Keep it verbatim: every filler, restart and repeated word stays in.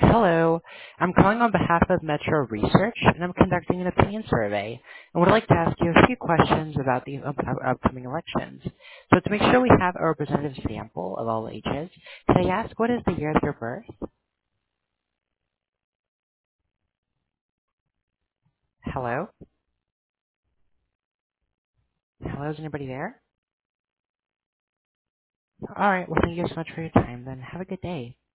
Hello. I'm calling on behalf of Metro Research, and I'm conducting an opinion survey and would like to ask you a few questions about the up- up- upcoming elections. So to make sure we have a representative sample of all ages, can I ask what is the year of your birth? Hello? Hello, is anybody there? All right. Well, thank you so much for your time. Then have a good day.